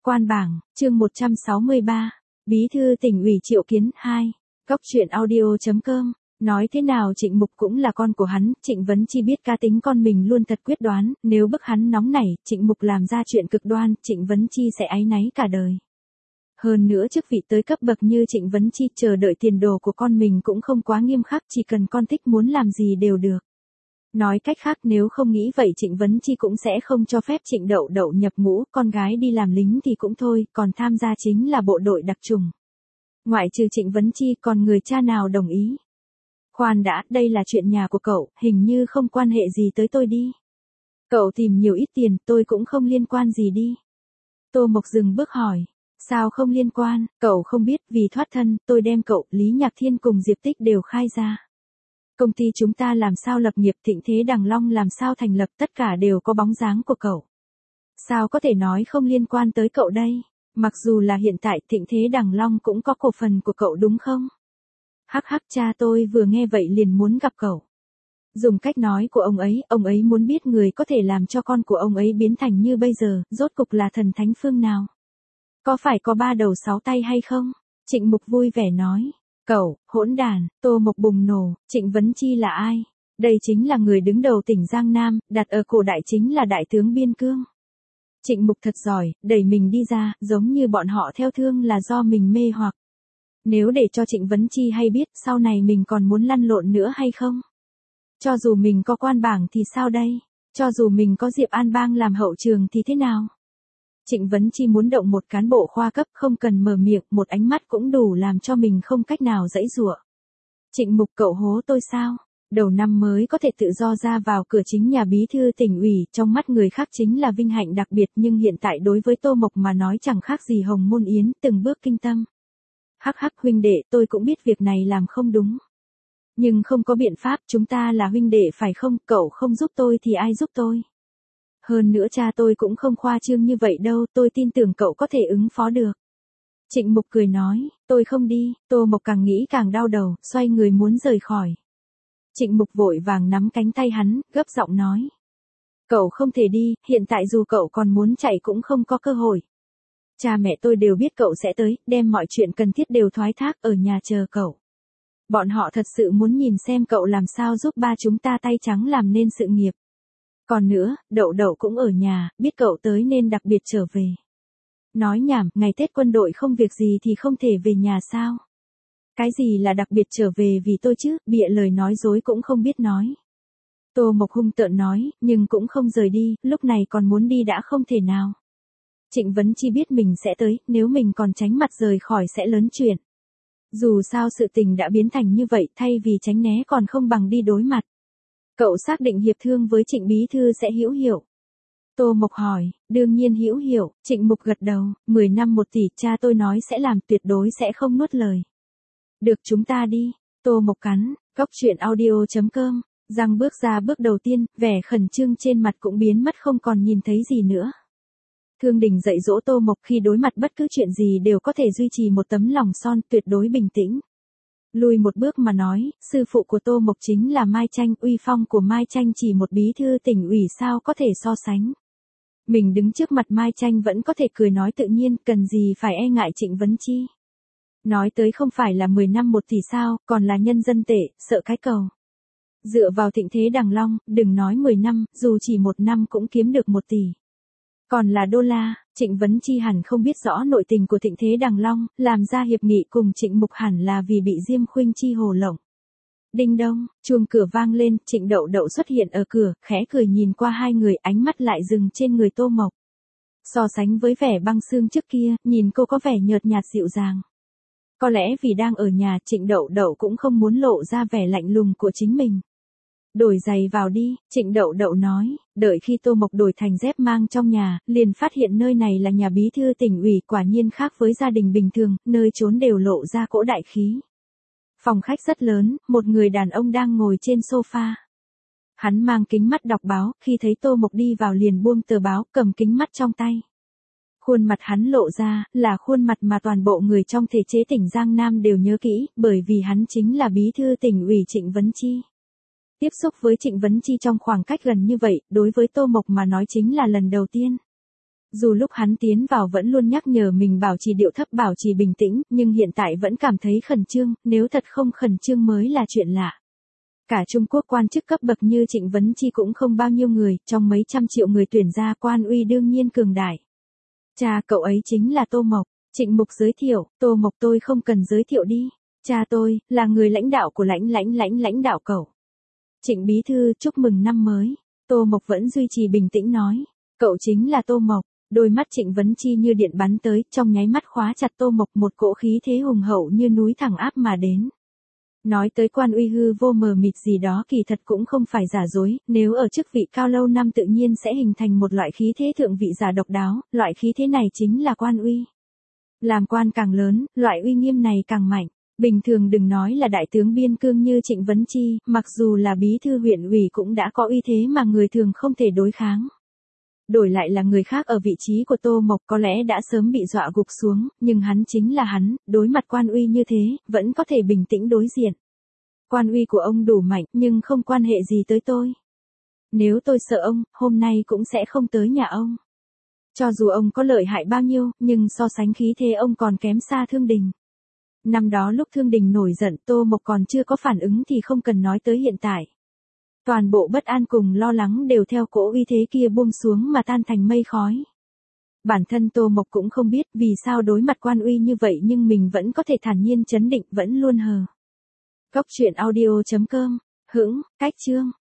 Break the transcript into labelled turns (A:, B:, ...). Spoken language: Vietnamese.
A: Quan bảng, chương 163. Bí thư tỉnh ủy triệu kiến 2. Góc truyện audio.com. Nói thế nào Trịnh Mục cũng là con của hắn, Trịnh Vấn Chi biết cá tính con mình luôn thật quyết đoán, nếu bức hắn nóng nảy, Trịnh Mục làm ra chuyện cực đoan, Trịnh Vấn Chi sẽ áy náy cả đời. Hơn nữa chức vị tới cấp bậc như Trịnh Vấn Chi chờ đợi tiền đồ của con mình cũng không quá nghiêm khắc, chỉ cần con thích muốn làm gì đều được. Nói cách khác nếu không nghĩ vậy Trịnh Vấn Chi cũng sẽ không cho phép Trịnh Đậu Đậu nhập ngũ, con gái đi làm lính thì cũng thôi, còn tham gia chính là bộ đội đặc chủng. Ngoại trừ Trịnh Vấn Chi còn người cha nào đồng ý. Khoan đã, đây là chuyện nhà của cậu, hình như không quan hệ gì tới tôi đi. Cậu tìm nhiều ít tiền, tôi cũng không liên quan gì đi. Tô Mộc dừng bước hỏi. Sao không liên quan, cậu không biết, vì thoát thân, tôi đem cậu, Lý Nhạc Thiên cùng Diệp Tích đều khai ra. Công ty chúng ta làm sao lập nghiệp, Thịnh Thế Đằng Long làm sao thành lập, tất cả đều có bóng dáng của cậu. Sao có thể nói không liên quan tới cậu đây? Mặc dù là hiện tại Thịnh Thế Đằng Long cũng có cổ phần của cậu đúng không? Hắc hắc, cha tôi vừa nghe vậy liền muốn gặp cậu. Dùng cách nói của ông ấy muốn biết người có thể làm cho con của ông ấy biến thành như bây giờ, rốt cục là thần thánh phương nào? Có phải có 3 đầu 6 tay hay không? Trịnh Mục vui vẻ nói. Cậu, hỗn đàn, Tô Mộc bùng nổ, Trịnh Vấn Chi là ai? Đây chính là người đứng đầu tỉnh Giang Nam, đặt ở cổ đại chính là đại tướng Biên Cương. Trịnh Mục thật giỏi, đẩy mình đi ra, giống như bọn họ theo thương là do mình mê hoặc. Nếu để cho Trịnh Vấn Chi hay biết, sau này mình còn muốn lăn lộn nữa hay không? Cho dù mình có quan bảng thì sao đây? Cho dù mình có Diệp An Bang làm hậu trường thì thế nào? Trịnh Vấn Chi muốn động một cán bộ khoa cấp không cần mở miệng, một ánh mắt cũng đủ làm cho mình không cách nào giãy giụa. Trịnh Mục, cậu hố tôi sao? Đầu năm mới có thể tự do ra vào cửa chính nhà bí thư tỉnh ủy, trong mắt người khác chính là vinh hạnh đặc biệt, nhưng hiện tại đối với Tô Mộc mà nói chẳng khác gì hồng môn yến, từng bước kinh tâm. Hắc hắc, huynh đệ, tôi cũng biết việc này làm không đúng. Nhưng không có biện pháp, chúng ta là huynh đệ phải không, cậu không giúp tôi thì ai giúp tôi? Hơn nữa cha tôi cũng không khoa trương như vậy đâu, tôi tin tưởng cậu có thể ứng phó được. Trịnh Mục cười nói, tôi không đi, Tô Mộc càng nghĩ càng đau đầu, xoay người muốn rời khỏi. Trịnh Mục vội vàng nắm cánh tay hắn, gấp giọng nói. Cậu không thể đi, hiện tại dù cậu còn muốn chạy cũng không có cơ hội. Cha mẹ tôi đều biết cậu sẽ tới, đem mọi chuyện cần thiết đều thoái thác ở nhà chờ cậu. Bọn họ thật sự muốn nhìn xem cậu làm sao giúp ba chúng ta tay trắng làm nên sự nghiệp. Còn nữa, Đậu Đậu cũng ở nhà, biết cậu tới nên đặc biệt trở về. Nói nhảm, ngày Tết quân đội không việc gì thì không thể về nhà sao? Cái gì là đặc biệt trở về vì tôi chứ, bịa lời nói dối cũng không biết nói. Tô Mộc hung tợn nói, nhưng cũng không rời đi, lúc này còn muốn đi đã không thể nào. Trịnh Vấn Chi biết mình sẽ tới, nếu mình còn tránh mặt rời khỏi sẽ lớn chuyện. Dù sao sự tình đã biến thành như vậy, thay vì tránh né còn không bằng đi đối mặt. Cậu xác định hiệp thương với Trịnh Bí Thư sẽ hữu hiệu. Tô Mộc hỏi, đương nhiên hữu hiệu, Trịnh Mục gật đầu, 10 năm 1 tỷ, cha tôi nói sẽ làm, tuyệt đối sẽ không nuốt lời. Được, chúng ta đi, Tô Mộc cắn, góc truyện audio.com, răng bước ra bước đầu tiên, vẻ khẩn trương trên mặt cũng biến mất không còn nhìn thấy gì nữa. Thương Đình dạy dỗ Tô Mộc khi đối mặt bất cứ chuyện gì đều có thể duy trì một tấm lòng son tuyệt đối bình tĩnh. Lùi một bước mà nói, sư phụ của Tô Mộc chính là Mai Tranh, uy phong của Mai Tranh chỉ một bí thư tỉnh ủy sao có thể so sánh. Mình đứng trước mặt Mai Tranh vẫn có thể cười nói tự nhiên, cần gì phải e ngại Trịnh Vấn Chi. Nói tới không phải là 10 năm 1 tỷ sao, còn là nhân dân tệ, sợ cái cầu. Dựa vào Thịnh Thế Đằng Long, đừng nói 10 năm, dù chỉ 1 năm cũng kiếm được 1 tỷ. Còn là đô la, Trịnh Vấn Chi hẳn không biết rõ nội tình của Thịnh Thế Đằng Long, làm ra hiệp nghị cùng Trịnh Mục hẳn là vì bị Diêm Khuynh Chi hồ lộng. Đinh đông, chuông cửa vang lên, Trịnh Đậu Đậu xuất hiện ở cửa, khẽ cười nhìn qua hai người, ánh mắt lại dừng trên người Tô Mộc. So sánh với vẻ băng xương trước kia, nhìn cô có vẻ nhợt nhạt dịu dàng. Có lẽ vì đang ở nhà, Trịnh Đậu Đậu cũng không muốn lộ ra vẻ lạnh lùng của chính mình. Đổi giày vào đi, Trịnh Đậu Đậu nói, đợi khi Tô Mộc đổi thành dép mang trong nhà, liền phát hiện nơi này là nhà bí thư tỉnh ủy, quả nhiên khác với gia đình bình thường, nơi trốn đều lộ ra cỗ đại khí. Phòng khách rất lớn, một người đàn ông đang ngồi trên sofa. Hắn mang kính mắt đọc báo, khi thấy Tô Mộc đi vào liền buông tờ báo, cầm kính mắt trong tay. Khuôn mặt hắn lộ ra, là khuôn mặt mà toàn bộ người trong thể chế tỉnh Giang Nam đều nhớ kỹ, bởi vì hắn chính là bí thư tỉnh ủy Trịnh Vấn Chi. Tiếp xúc với Trịnh Vấn Chi trong khoảng cách gần như vậy, đối với Tô Mộc mà nói chính là lần đầu tiên. Dù lúc hắn tiến vào vẫn luôn nhắc nhở mình bảo trì điệu thấp bảo trì bình tĩnh, nhưng hiện tại vẫn cảm thấy khẩn trương, nếu thật không khẩn trương mới là chuyện lạ. Cả Trung Quốc quan chức cấp bậc như Trịnh Vấn Chi cũng không bao nhiêu người, trong mấy trăm triệu người tuyển ra quan uy đương nhiên cường đại. Cha cậu ấy chính là Tô Mộc, Trịnh Mục giới thiệu, Tô Mộc tôi không cần giới thiệu đi. Cha tôi, là người lãnh đạo của lãnh đạo cậu. Trịnh bí thư chúc mừng năm mới. Tô Mộc vẫn duy trì bình tĩnh nói. Cậu chính là Tô Mộc. Đôi mắt Trịnh Vấn Chi như điện bắn tới, trong nháy mắt khóa chặt Tô Mộc, một cỗ khí thế hùng hậu như núi thẳng áp mà đến. Nói tới quan uy hư vô mờ mịt gì đó kỳ thật cũng không phải giả dối, nếu ở chức vị cao lâu năm tự nhiên sẽ hình thành một loại khí thế thượng vị giả độc đáo, loại khí thế này chính là quan uy. Làm quan càng lớn, loại uy nghiêm này càng mạnh. Bình thường đừng nói là đại tướng biên cương như Trịnh Vấn Chi, mặc dù là bí thư huyện ủy cũng đã có uy thế mà người thường không thể đối kháng. Đổi lại là người khác ở vị trí của Tô Mộc có lẽ đã sớm bị dọa gục xuống, nhưng hắn chính là hắn, đối mặt quan uy như thế, vẫn có thể bình tĩnh đối diện. Quan uy của ông đủ mạnh, nhưng không quan hệ gì tới tôi. Nếu tôi sợ ông, hôm nay cũng sẽ không tới nhà ông. Cho dù ông có lợi hại bao nhiêu, nhưng so sánh khí thế ông còn kém xa Thương Đình. Năm đó lúc Thương Đình nổi giận, Tô Mộc còn chưa có phản ứng thì không cần nói tới hiện tại. Toàn bộ bất an cùng lo lắng đều theo cỗ uy thế kia buông xuống mà tan thành mây khói. Bản thân Tô Mộc cũng không biết vì sao đối mặt quan uy như vậy nhưng mình vẫn có thể thản nhiên chấn định, vẫn luôn hờ. Góc truyện audio.com, hững, cách chương.